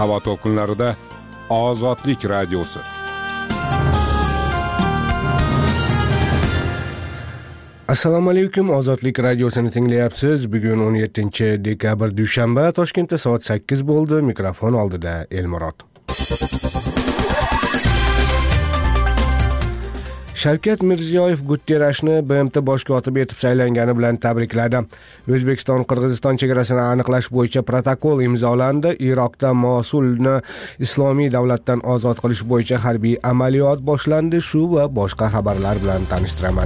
havo to'lqinlarida Ozodlik radiosi. Assalomu alaykum, Ozodlik radiosini tinglayapsiz. Bugun 17-dekabr dushanba, Toshkentda soat 8 bo'ldi. Mikrofon oldida Elmurod. Shavkat Mirziyoyev Guterreshni BMT bosh kotibi etib saylangani bilan tabrikladi. O'zbekiston-Qirg'iziston chegarasini aniqlash bo'yicha protokol imzolandi. Iroqda Mosulni islomiy davlatdan ozod qilish bo'yicha harbiy amaliyot boshlandi. Shu va boshqa xabarlar bilan tanishtiraman.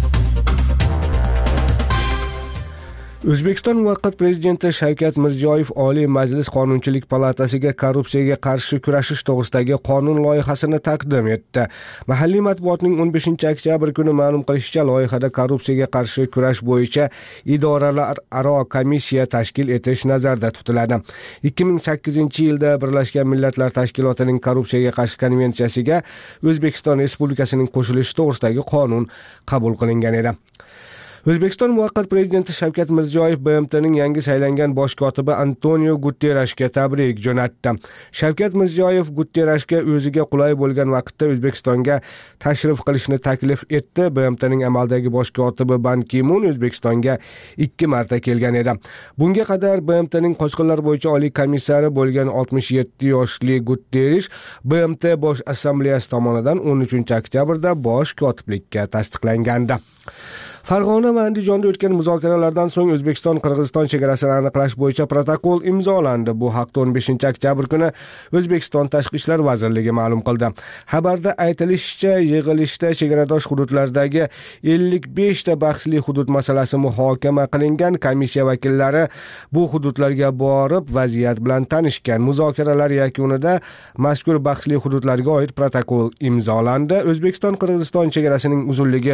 O'zbekiston muvaqqat prezidenti Shavkat Mirziyoyev Oliy Majlis Qonunchilik palatasiga korrupsiyaga qarshi kurashish to'g'risidagi qonun loyihasini taqdim etdi. Mahalliy matbuotning 15-oktyabr kuni ma'lum qilishicha, loyihada korrupsiyaga qarshi kurash bo'yicha idoralararo komissiya tashkil etish nazarda tutiladi. 2008-yilda Birlashgan Millatlar Tashkilotining korrupsiyaga qarshi konvensiyasiga O'zbekiston Respublikasining qo'shilishi to'g'risidagi qonun qabul qilingan edi. O'zbekiston muvaqqat prezidenti Shavkat Mirziyoyev BMTning yangi saylangan bosh kotibi Antonio Guterreshga tabrik jo'natdi. Shavkat Mirziyoyev Guterreshga o'ziga qulay bo'lgan vaqtda O'zbekistonga tashrif qilishni taklif etdi. BMTning amaldagi bosh kotibi Ban Ki-mun O'zbekistonga 2 marta kelgan edi. Bunga qadar BMTning qo'shinlar bo'yicha oliy komissari bo'lgan 67 yoshli Guterresh BMT bosh assambleyasi tomonidan 13-oktyabrda bosh kotiblikka tasdiqlangandi. Farg'ona va Andijonda o'tgan muzokaralardan so'ng O'zbekiston-Qirg'iziston chegarasini aniqlash bo'yicha protokol imzolandi. Bu haqda 15-oktyabr kuni O'zbekiston Tashqi ishlar vazirligi ma'lum qildi. Xabarda aytilishicha, yig'ilishda chegaradosh hududlardagi 55 ta bahsli hudud masalasi muhokama qilingan. Komissiya vakillari bu hududlarga borib, vaziyat bilan tanishgan. Muzokaralar yakunida mazkur bahsli hududlarga oid protokol imzolandi. O'zbekiston-Qirg'iziston chegarasining uzunligi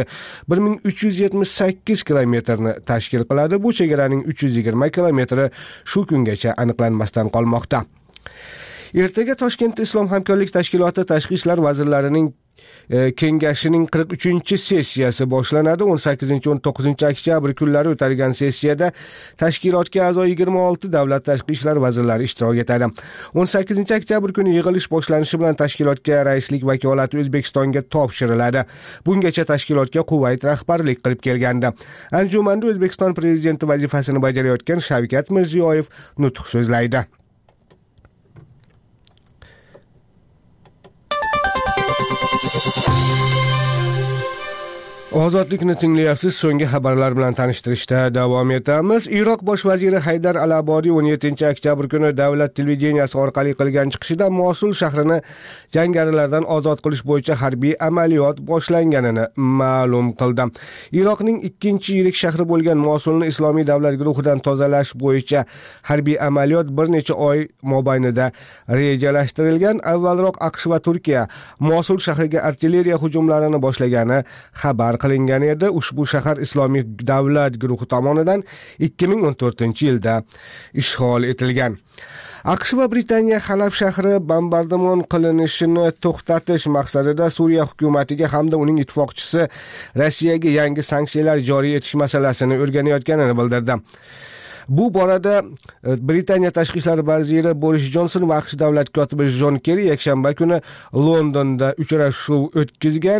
1378 kilometrni tashkil qiladi. Bu chegaraning 320 kilometri shu kungacha aniqlanmasdan qolmoqda. Ertaga Toshkentda Islom hamkorlik tashkiloti tashqi ishlar vazirlarining kengashining 43-sessiyasi boshlanadi. 18-19-oktyabr kunlari o'talgan sessiyada tashkilotga a'zo 26 davlat tashqi ishlar vazirlari ishtirok etadi. 18-oktyabr kuni yig'ilish boshlanishi bilan tashkilotga raislik vakolati O'zbekistonga topshiriladi. Bungacha tashkilotga Kuvayt rahbarlik qilib kelgandi. Anjumanda O'zbekiston prezidenti vazifasini bajarayotgan Shavkat Mirziyoyev nutq so'zlaydi. Ozodlikni tinglayapsiz. So'nggi xabarlar bilan tanishtirishda davom etamiz. Iroq bosh vaziri Haydar al-Abodiy 17-oktyabr kuni davlat televideniyasi orqali qilgan chiqishida Mosul shahrini jangarilardan ozod qilish bo'yicha harbiy amaliyot boshlanganini ma'lum qildi. Iroqning 2-yirik shahri bo'lgan Mosulni islomiy davlat guruhidan tozalash bo'yicha harbiy amaliyot bir necha oy mobaynida rejalashtirilgan. Avvalroq AQSh va Turkiya Mosul shahriga artilleriya hujumlarini boshlagani xabar qilingan edi. Ushbu shahar islomiy davlat guruhi tomonidan 2014-yilda ishg'ol etilgan. AQSh va Britaniya Halab shahri bombardimon qilinishini to'xtatish maqsadida Suriya hukumatiga hamda uning ittifoqchisi Rossiyaga yangi sanksiyalar joriy etish masalasini o'rganayotganini bildirdi. Bu borada Britaniya tashqi ishlar vaziri Boris Jonson va AQSh davlat kotibi Jon Kerri yakshanba kuni Londonda uchrashuv o'tkazgan.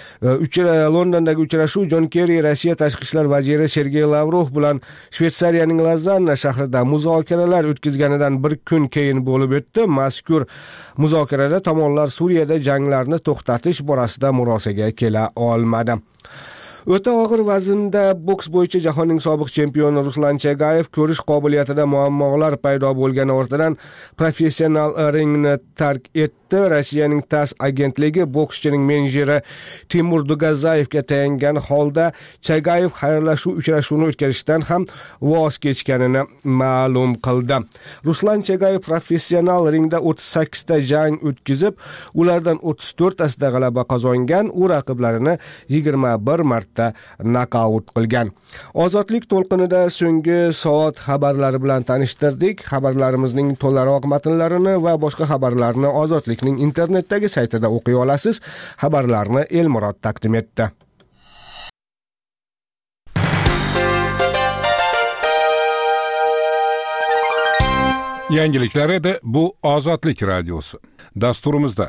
Londondagi uchrashuv Jon Kerri Rossiya tashqi ishlar vaziri Sergey Lavrov bilan Shveysariyaning Lozanna shahrida muzokaralar o'tkazganidan bir kun keyin bo'lib o'tdi. Mazkur muzokarada tomonlar Suriyada janglarni to'xtatish borasida murosaga kela olmadi. O'ta og'ir vaznda boks bo'yicha jahonning sobiq chempioni Ruslan Chagayev ko'rish qobiliyatida muammolar paydo bo'lgani ortidan professional ringni tark etdi. Rossiyaning TASS agentligi bokschining menejeri Timur Dugazayevga tayangan holda Chagayev xayrlashuv uchrashuvini o'tkazishdan ham voz kechganini ma'lum qildi. Ruslan Chagayev professional ringda 38 ta jang o'tkazib, ulardan 34 tasida g'alaba qozongan. U raqiblarini 21 marta nokaut qilgan. Ozodlik to'lqinida so'nggi soat xabarlari bilan tanishtirdik. Xabarlarimizning to'laroq matnlarini va boshqa xabarlarni Ozodlikning internetdagi saytida o'qiy olasiz. Xabarlarni Elmurod taqdim etdi. Yangiliklar edi, bu Ozodlik radiosi. Dasturimizda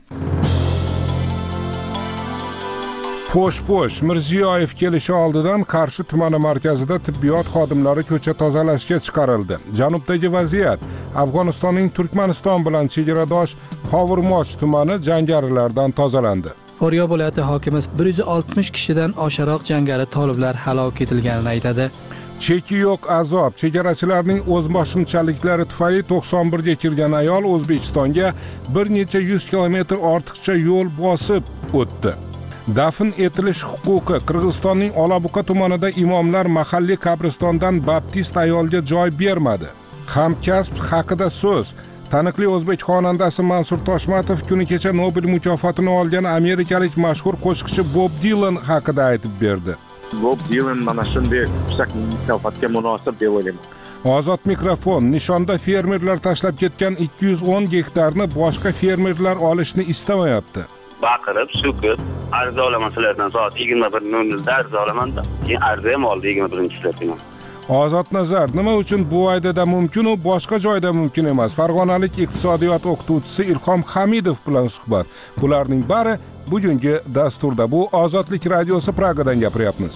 Po'sh Mirziyoyev kelishi oldidan Qarshi tumani markazida tibbiyot xodimlari ko'cha tozalashga chiqarildi. Janubdagi vaziyat. Afg'onistonning Turkmaniston bilan chegaradosh Qovurmoch tumani jangarilardan tozalandi. Faryab viloyati hokimi 160 kishidan oshiqroq jangari toliblar halok etilganini aytadi. Cheki yo'q azob. Chegarachilarning o'zboshimchaliklari tufayli 91 ga kirgan ayol O'zbekistonga bir necha 100 kilometr ortiqcha yo'l bosib o'tdi. Dafn etilish huquqi. Qirg'izistonning Olabuqa tumanida imomlar mahalliy qabristondan baptist ayolga joy bermadi. Hamkasb haqida so'z. Taniqli o'zbek xonandasi Mansur Toshmatov kuni kecha Nobel mukofotini olgan amerikalik mashhur qo'shiqchi Bob Dylan haqida aytib berdi. Bob Dylan mana shunday yuksak mukofotga munosib deb o'ylayman. Ozod mikrofon. Nishonda fermerlar tashlab ketgan 210 gektarni boshqa fermerlar olishni istamayapti. Baqirib, so'kib, arza olaman sizlardan soat 21:00da arza olaman-da. Keyin arza ham oldi 21-silardan. Ozod nazar, nima uchun bu oydada mumkin u boshqa joyda mumkin emas? Farg'onalik iqtisodiyot o'qituvchisi Ilhom Hamidov bilan suhbat. Bularning bari bugungi dasturda. Bu Ozodlik radiosi Pragadan gapiryapmiz.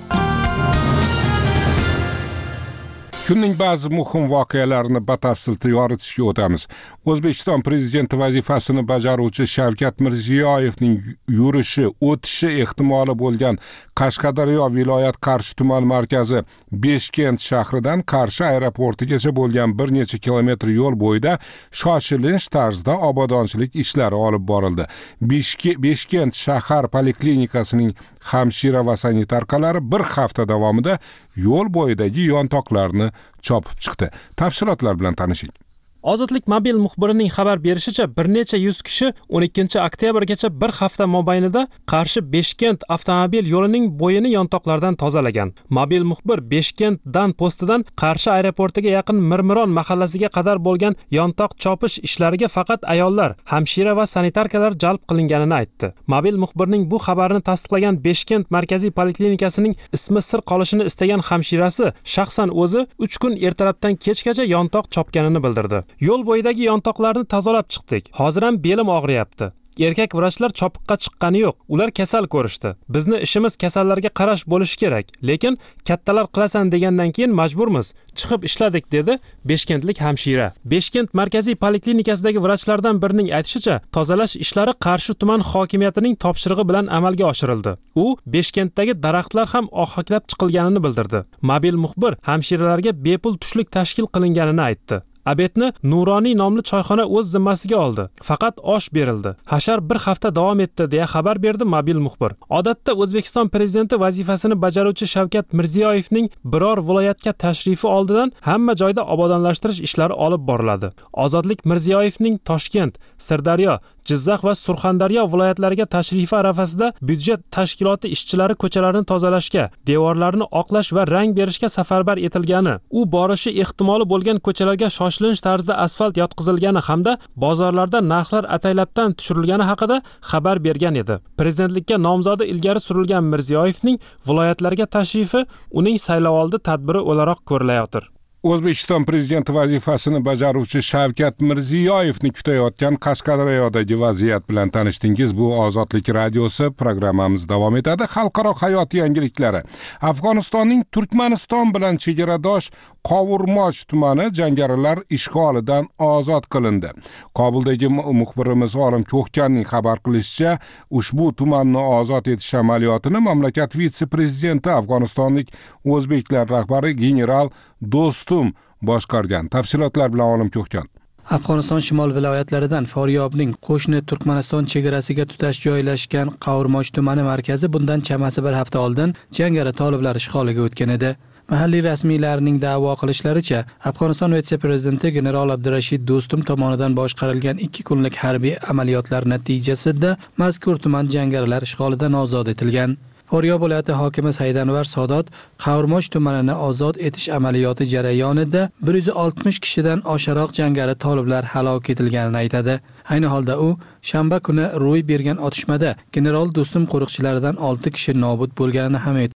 Kunning ba'zi muhim voqealarini batafsil yoritishga o'tamiz. O'zbekiston prezidenti vazifasini bajaruvchi Shavkat Mirziyoyevning yurishi, o'tishi ehtimoli bo'lgan Qashqadaryo viloyat Qarshi tuman markazi Beshkent shahridan Qarshi aeroportigacha bo'lgan bir necha kilometr yo'l bo'yida shoshilinch tarzda obodonchilik ishlari olib borildi. Beshkent shahar poliklinikasining hamshira va sanitarkalari bir hafta davomida yo'l bo'yidagi yontoqlarni chopib chiqdi. Tafsilotlar bilan tanishing. Ozodlik mobil muxbirining xabar berishicha, bir necha 100 kishi 12 oktyabrgacha bir hafta mobaynida Qarshi Beshkent avtomobil yo'lining bo'yini yontoqlardan tozalagan. Mobil muxbir Beshkentdan postidan Qarshi aeroportiga yaqin Mirmiron mahallasiga qadar bo'lgan yontoq chopish ishlariga faqat ayollar, hamshira va sanitarkalar jalb qilinganini aytdi. Mobil muxbirning bu xabarini tasdiqlagan Beshkent markaziy poliklinikasining ismi sir qolishini istagan hamshirasi shaxsan o'zi 3 kun ertalabdan kechgacha yontoq chopganini bildirdi. Yo'l bo'yidagi yontoqlarni tozalab chiqdik. Hozir ham belim og'riyapti. Erkak vrachlar chopiqqa chiqqani yo'q. Ular kasal ko'rishdi. Bizni ishimiz kasallarga qarash bo'lishi kerak. Lekin kattalar qilasan degandan keyin majburmiz. Chiqib ishladik dedi Beshkentlik hamshira. Beshkent markaziy poliklinikasidagi vrachlardan birining aytishicha, tozalash ishlari Qarshi tuman hokimiyatining topshirig'i bilan amalga oshirildi. U Beshkentdagi daraxtlar ham oqhaklab chiqilganini bildirdi. Mobil muxbir hamshiralarga bepul tushlik tashkil qilinganini aytdi. Abetni Nuroniy nomli choyxona o'z zimmasiga oldi. Faqat osh berildi. Hashar bir hafta davom etdi deya xabar berdi mobil muxbir. Odatda O'zbekiston prezidenti vazifasini bajaruvchi Shavkat Mirziyoyevning biror viloyatga tashrifi oldidan hamma joyda obodonlashtirish ishlari olib boriladi. Ozodlik Mirziyoyevning Toshkent, Sirdaryo, Jizzax va Surxondaryo viloyatlariga tashrifi arafasida byudjet tashkiloti ishchilari ko'chalarni tozalashga, devorlarni oqlash va rang berishga safarbar etilgani, u borishi ehtimoli bo'lgan ko'chalarga shoshilinch tarzda asfalt yotqizilgani hamda bozorlarda narxlar ataylabdan tushirilgani haqida xabar bergan edi. Prezidentlikka nomzodi ilgari surilgan Mirziyoyevning viloyatlarga tashrifi uning saylovoldi tadbiri o'laroq ko'rilayotir. O'zbekiston prezidenti vazifasini bajaruvchi Shavkat Mirziyoyevni kutayotgan Qashqadaryodagi vaziyat bilan tanishdingiz. Bu Ozodlik radiosi, programmamiz davom etadi. Xalqaro hayot yangiliklari. Afg'onistonning Turkmaniston bilan chegaradosh Qovurmoch tumani jangarilar ishg'olidan ozod qilindi. Kobuldagi muxbirimiz Olim Ko'hkanning xabar qilishicha, ushbu tumanni ozod etish amaliyotini mamlakat vitse-prezidenti Afg'onistonlik o'zbeklar rahbari general Do'stum boshqargan. Tafsilotlar bilan Olim Ko'hkan. Afg'oniston shimol viloyatlaridan Faryobning qo'shni Turkmaniston chegarasiga tutash joylashgan Qovurmoch tumani markazi bundan chamasi bir hafta oldin jangari toliblar ishg'oliga o'tgan edi. Mahalliy rasmiylarning da'vo qilishlaricha, Afg'oniston vitse-prezidenti general Abdurashid Do'stum tomonidan boshqarilgan 2 kunlik harbiy amaliyotlar natijasida mazkur tuman jangarilar ishg'olidan ozod etilgan. Faryob viloyati hokimi Saydanvar Sodot Qovurmoch tumanini ozod etish amaliyoti jarayonida 160 kishidan oshiqroq jangari toliblar halok etilganini aytadi. Ayni holda u shanba kuni ro'y bergan otishmada general Do'stum qo'riqchilaridan 6 kishi nobud bo'lganini ham aytdi.